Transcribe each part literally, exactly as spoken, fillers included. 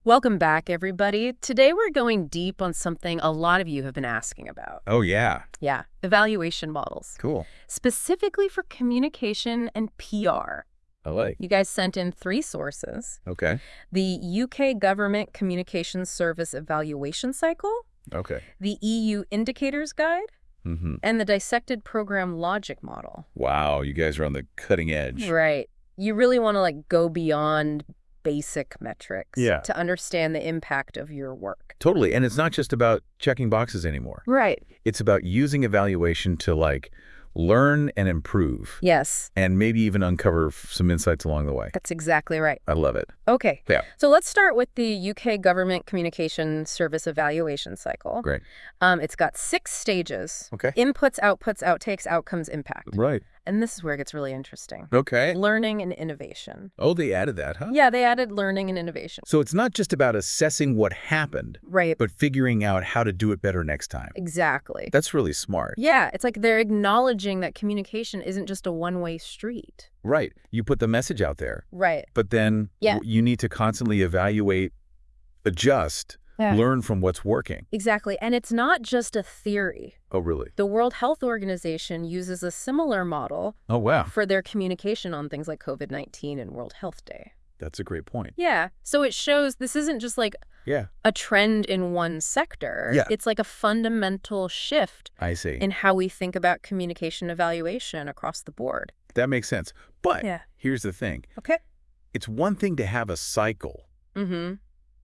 Welcome back, everybody. Today we're going deep on something a lot of you have been asking about. Oh, yeah. Yeah, evaluation models, Cool. specifically for communication and P R. I like. You guys sent in three sources. Okay. The U K Government Communications Service Evaluation Cycle, Okay. the E U Indicators Guide, Mm-hmm. and the Dissected Program Logic Model. Wow, you guys are on the cutting edge. Right. You really want to like go beyond basic metrics Yeah. to understand the impact of your work. Totally. And it's not just about checking boxes anymore. Right. It's about using evaluation to, like, learn and improve. Yes, And maybe even uncover f- some insights along the way. that's exactly right. I love it. Okay. Yeah. So let's start with the U K Government Communication Service Evaluation Cycle. Great. Um, it's got six stages. Okay. Inputs, outputs, outtakes, outcomes, impact. Right. And this is where it gets really interesting. Okay. Learning and innovation. Oh, they added that, huh? Yeah, they added learning and innovation. So it's not just about assessing what happened, Right. but figuring out how to do it better next time. Exactly. That's really smart. Yeah, it's like they're acknowledging that communication isn't just a one-way street. Right. You put the message out there, Right. but then Yeah. w- you need to constantly evaluate, adjust, Yeah. learn from what's working. Exactly. And it's not just a theory. Oh, really? The World Health Organization uses a similar model Oh, wow. for their communication on things like COVID nineteen and World Health Day. That's a great point. Yeah. So it shows this isn't just like Yeah, a trend in one sector. Yeah. It's like a fundamental shift I see. in how we think about communication evaluation across the board. That makes sense. But Yeah. here's the thing. Okay. It's one thing to have a cycle, Mm-hmm.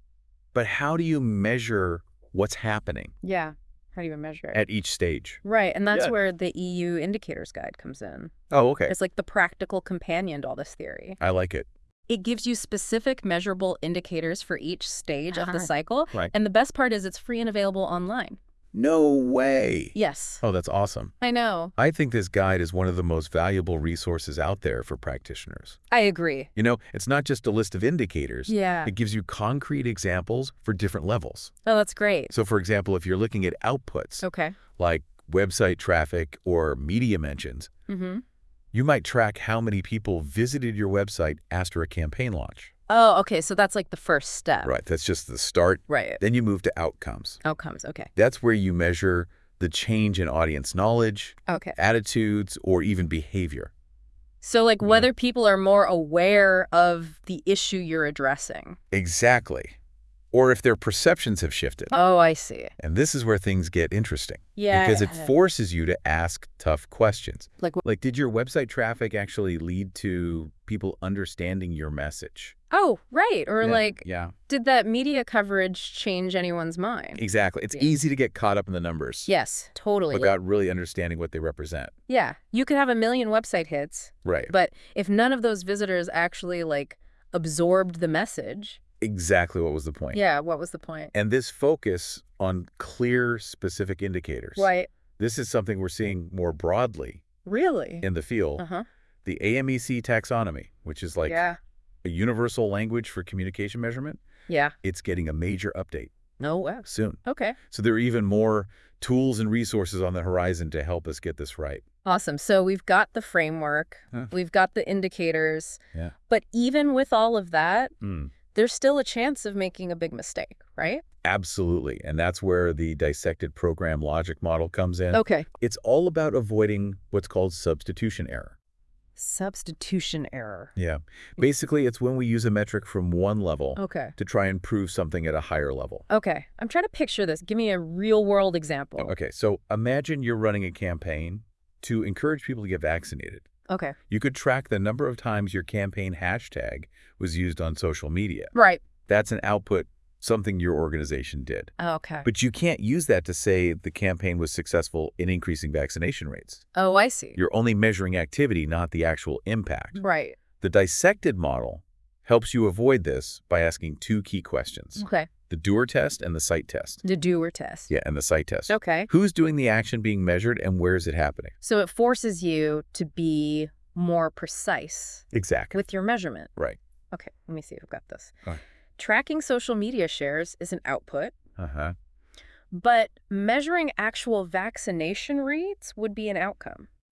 but how do you measure what's happening Yeah. How do you even measure it? at each stage? Right. And that's Yeah. where the E U Indicators Guide comes in. Oh, okay. It's like the practical companion to all this theory. I like it. It gives you specific measurable indicators for each stage of the Ah. cycle. Right. And the best part is it's free and available online. No way. Yes. Oh, that's awesome. I know. I think this guide is one of the most valuable resources out there for practitioners. I agree. You know, it's not just a list of indicators. Yeah. It gives you concrete examples for different levels. Oh, that's great. So, for example, if you're looking at outputs, Okay. like website traffic or media mentions, Mm-hmm. you might track how many people visited your website after a campaign launch. Oh, okay. So that's like the first step. Right. That's just the start. Right. Then you move to outcomes. Outcomes. Okay. That's where you measure the change in audience knowledge, Okay. attitudes, or even behavior. So like Yeah. whether people are more aware of the issue you're addressing. Exactly. Or if their perceptions have shifted. Oh, I see. And this is where things get interesting. Yeah. Because it forces you to ask tough questions. Like, Like, did your website traffic actually lead to people understanding your message? oh, right. Or Yeah. like, Yeah, did that media coverage change anyone's mind? exactly. It's Yeah. easy to get caught up in the numbers Yes, totally. without really understanding what they represent. Yeah. You could have a million website hits, Right. but if none of those visitors actually like absorbed the message, Exactly what was the point. yeah, what was the point? And this focus on clear, specific indicators. Right. This is something we're seeing more broadly Really? in the field. Uh-huh. The A M E C taxonomy, which is like Yeah. a universal language for communication measurement, Yeah. it's getting a major update No way. soon. Okay. So there are even more tools and resources on the horizon to help us get this right. Awesome. So we've got the framework, Huh. we've got the indicators, Yeah. but even with all of that, Mm, there's still a chance of making a big mistake, right? absolutely. And that's where the dissected program logic model comes in. Okay. It's all about avoiding what's called substitution error. Substitution error. Yeah. Basically, it's when we use a metric from one level Okay. to try and prove something at a higher level. Okay. I'm trying to picture this. Give me a real world example. Okay, so imagine you're running a campaign to encourage people to get vaccinated. Okay. You could track the number of times your campaign hashtag was used on social media. Right. That's an output, something your organization did. Okay. But you can't use that to say the campaign was successful in increasing vaccination rates. Oh, I see. You're only measuring activity, not the actual impact. Right. The dissected model helps you avoid this by asking two key questions: Okay. the doer test and the site test. The doer test. Yeah, and the site test. Okay. Who's doing the action being measured and where is it happening? So it forces you to be more precise Exactly. with your measurement. Right. Okay. Let me see if I've got this. All right. Tracking social media shares is an output, Uh-huh. but measuring actual vaccination rates would be an outcome.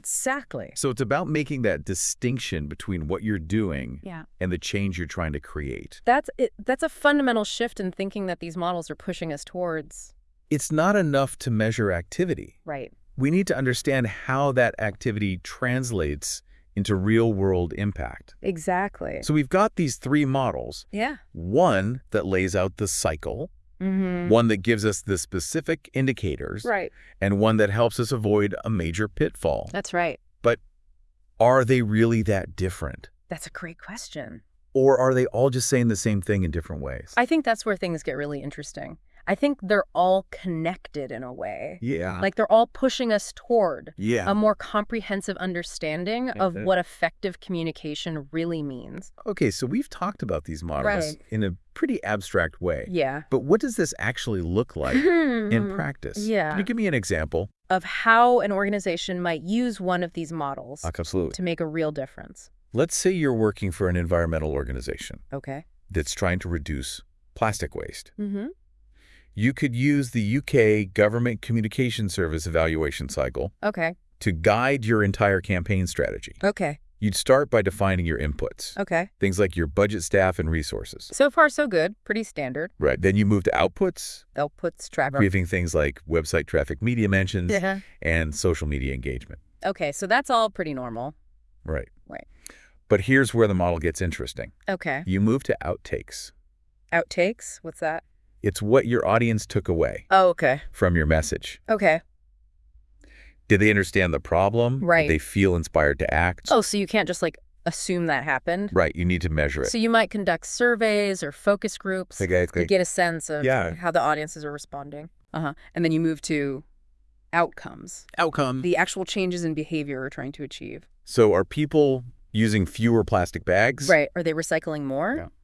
Exactly. So it's about making that distinction between what you're doing Yeah. and the change you're trying to create. That's it. That's a fundamental shift in thinking that these models are pushing us towards. It's not enough to measure activity. Right. We need to understand how that activity translates into real-world impact. Exactly. So we've got these three models. Yeah. One that lays out the cycle, Mm-hmm. one that gives us the specific indicators, Right. and one that helps us avoid a major pitfall. That's right. But are they really that different? That's a great question. Or are they all just saying the same thing in different ways? I think that's where things get really interesting. I think they're all connected in a way. Yeah. Like they're all pushing us toward yeah. a more comprehensive understanding of Mhm. what effective communication really means. Okay, so we've talked about these models Right. in a pretty abstract way. Yeah. But what does this actually look like in practice? Yeah. Can you give me an example? Of how an organization might use one of these models Absolutely. to make a real difference. Let's say you're working for an environmental organization Okay. that's trying to reduce plastic waste. Mm-hmm. You could use the U K Government Communication Service evaluation cycle Okay. to guide your entire campaign strategy. Okay. You'd start by defining your inputs, Okay. things like your budget, staff, and resources. So far, so good. Pretty standard. Right. Then you move to outputs, Outputs, tracker. briefing things like website traffic, media mentions, Yeah. and social media engagement. Okay, so that's all pretty normal. Right. Right. But here's where the model gets interesting. Okay. You move to outtakes. Outtakes? What's that? It's what your audience took away Oh, okay. from your message. Okay. Did they understand the problem? Right. Did they feel inspired to act? Oh, so you can't just like assume that happened? Right. You need to measure it. So you might conduct surveys or focus groups Exactly. to get a sense of Yeah. how the audiences are responding. Uh-huh. And then you move to outcomes, Outcome. the actual changes in behavior we're trying to achieve. So are people using fewer plastic bags? Right. Are they recycling more? Yeah.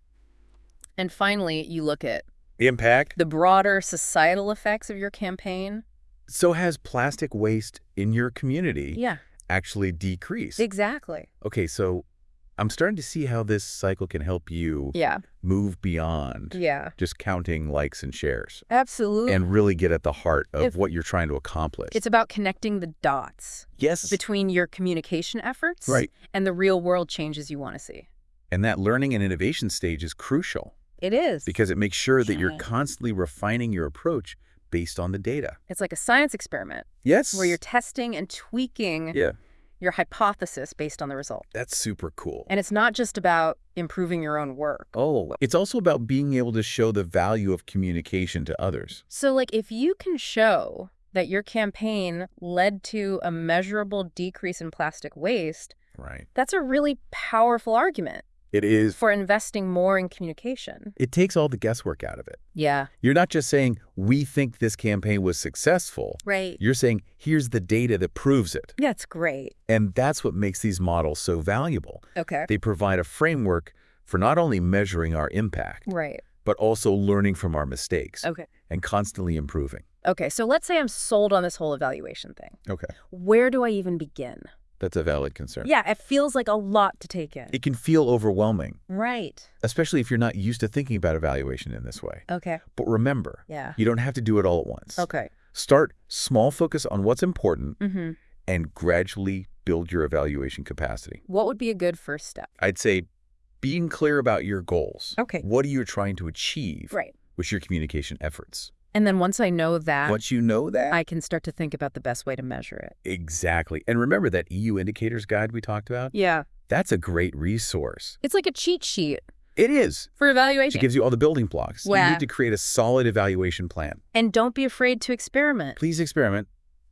And finally, you look at Impact. the broader societal effects of your campaign. So has plastic waste in your community Yeah, actually decreased? exactly. Okay, so I'm starting to see how this cycle can help you Yeah, move beyond yeah, just counting likes and shares absolutely. and really get at the heart of If- what you're trying to accomplish. It's about connecting the dots yes. between your communication efforts Right. and the real world changes you want to see. And that learning and innovation stage is crucial It is. because it makes sure that you're Yeah. constantly refining your approach based on the data. It's like a science experiment Yes. where you're testing and tweaking Yeah, your hypothesis based on the result. that's super cool. And it's not just about improving your own work. Oh, it's also about being able to show the value of communication to others. So, like, if you can show that your campaign led to a measurable decrease in plastic waste, Right. that's a really powerful argument It is. for investing more in communication. It takes all the guesswork out of it. Yeah. You're not just saying, we think this campaign was successful. Right. You're saying, here's the data that proves it. Yeah, it's great. And that's what makes these models so valuable. Okay. They provide a framework for not only measuring our impact, Right. but also learning from our mistakes Okay. and constantly improving. Okay, so let's say I'm sold on this whole evaluation thing. Okay. Where do I even begin? That's a valid concern. Yeah, it feels like a lot to take in. It can feel overwhelming, Right. especially if you're not used to thinking about evaluation in this way. Okay. But remember, Yeah. you don't have to do it all at once. Okay. Start small, focus on what's important, Mm-hmm. and gradually build your evaluation capacity. What would be a good first step? I'd say being clear about your goals. Okay. What are you trying to achieve Right. with your communication efforts? And then once I know that, Once you know that, I can start to think about the best way to measure it. exactly. And remember that E U indicators guide we talked about? Yeah. That's a great resource. It's like a cheat sheet It is. for evaluation. It gives you all the building blocks. You Wow. need to create a solid evaluation plan. And don't be afraid to experiment. Please experiment.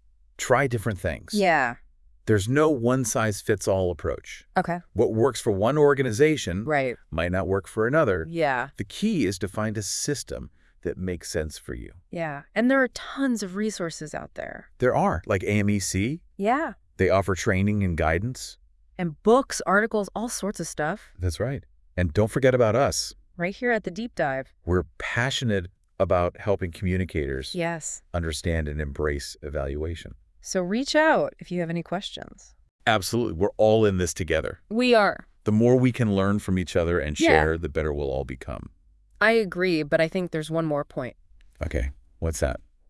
Try different things. Yeah. There's no one-size-fits-all approach. Okay. What works for one organization Right. might not work for another. Yeah. The key is to find a system that makes sense for you. Yeah. And there are tons of resources out there. There are, like A M E C. Yeah. They offer training and guidance. And books, articles, all sorts of stuff. That's right. And don't forget about us. Right here at the Deep Dive. We're passionate about helping communicators Yes. understand and embrace evaluation. So reach out if you have any questions. Absolutely. We're all in this together. We are. The more we can learn from each other and Yeah. share, the better we'll all become. I agree, but I think there's one more point. Okay. What's that?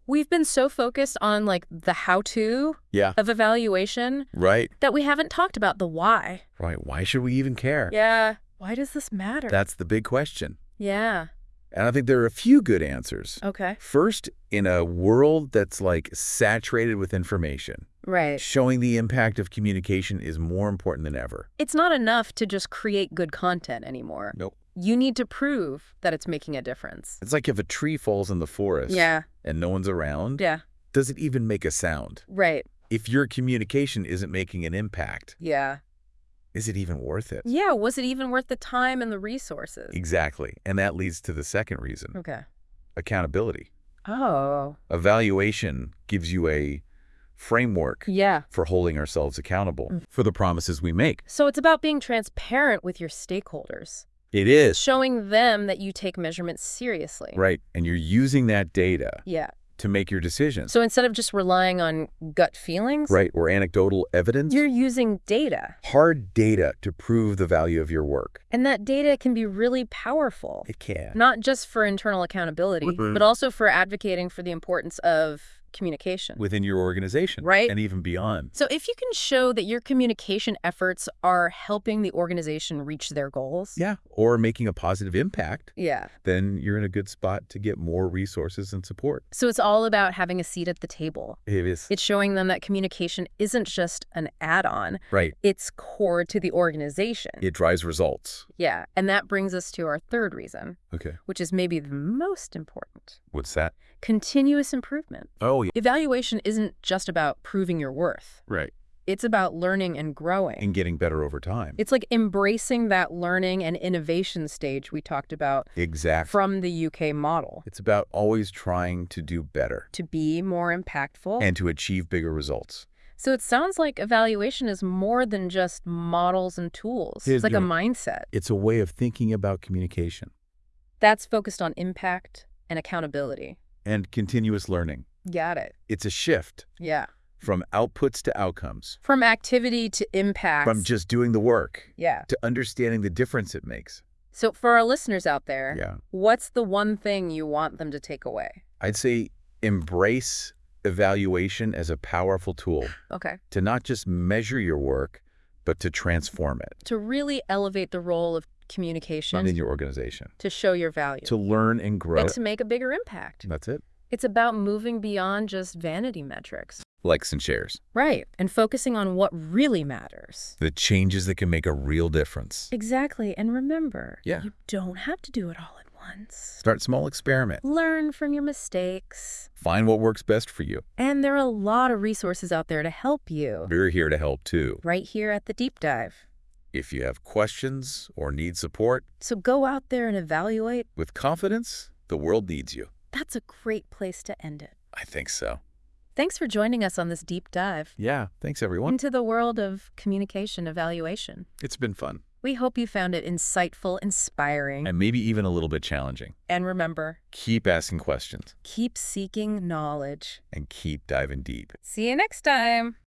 We've been so focused on like the how-to Yeah. of evaluation Right. that we haven't talked about the why. Right. Why should we even care? Yeah. Why does this matter? That's the big question. Yeah. And I think there are a few good answers. Okay. First, in a world that's like saturated with information, Right. showing the impact of communication is more important than ever. It's not enough to just create good content anymore. Nope. You need to prove that it's making a difference. It's like if a tree falls in the forest Yeah. and no one's around, Yeah. does it even make a sound? Right. If your communication isn't making an impact, Yeah. is it even worth it? Yeah. Was it even worth the time and the resources? Exactly. And that leads to the second reason, Okay. accountability. Oh. Evaluation gives you a framework Yeah. for holding ourselves accountable Mm. for the promises we make. So it's about being transparent with your stakeholders, It is. showing them that you take measurements seriously. Right. And you're using that data Yeah. to make your decisions. So instead of just relying on gut feelings, Right. Or anecdotal evidence. you're using data. Hard data to prove the value of your work. And that data can be really powerful, It can. not just for internal accountability, Mhm. but also for advocating for the importance of communication. Within your organization. Right. And even beyond. So if you can show that your communication efforts are helping the organization reach their goals. Yeah. Or making a positive impact, Yeah. then you're in a good spot to get more resources and support. So it's all about having a seat at the table. It is. It's showing them that communication isn't just an add-on. Right. It's core to the organization. It drives results. Yeah. And that brings us to our third reason, Okay. which is maybe the most important. What's that? Continuous improvement. Oh, yeah. Evaluation isn't just about proving your worth. Right. It's about learning and growing. And getting better over time. It's like embracing that learning and innovation stage we talked about Exactly. from the U K model It's about always trying to do better to be more impactful. and to achieve bigger results. So it sounds like evaluation is more than just models and tools. It is, It's like a you know- mindset It's a way of thinking about communication that's focused on impact and accountability. and continuous learning. Got it. It's a shift Yeah. from outputs to outcomes, From activity to impact. from just doing the work Yeah. to understanding the difference it makes. So for our listeners out there, Yeah. what's the one thing you want them to take away? I'd say embrace evaluation as a powerful tool Okay. to not just measure your work, but to transform it To really elevate the role of communication, in your organization, to show your value, to learn and grow. and to make a bigger impact. That's it. It's about moving beyond just vanity metrics. Likes and shares. Right. And focusing on what really matters. The changes that can make a real difference. Exactly. And remember, Yeah. you don't have to do it all at once. Start small, experiment. Learn from your mistakes. Find what works best for you. And there are a lot of resources out there to help you. We're here to help too. Right here at the Deep Dive. If you have questions or need support, So go out there and evaluate. with confidence, the world needs you. That's a great place to end it. I think so. Thanks for joining us on this deep dive Yeah. Thanks, everyone. into the world of communication evaluation. It's been fun. We hope you found it insightful, inspiring, And maybe even a little bit challenging. and remember, Keep asking questions keep seeking knowledge. and keep diving deep. See you next time.